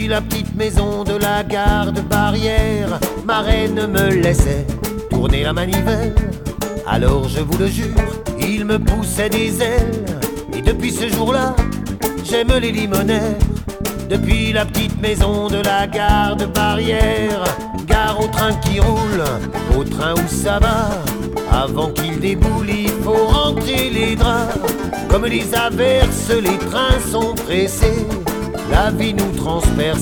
la petite maison de la gare de Barrière, ma reine me laissait tourner la manivelle. Alors je vous le jure, il me poussait des ailes. Et depuis ce jour-là, j'aime les limonaires. Depuis la petite maison de la gare de Barrière, gare au train qui roule, au train où ça va. Avant qu'il déboule, il faut rentrer les draps. Comme les averses, les trains sont pressés. La vie nous transperce.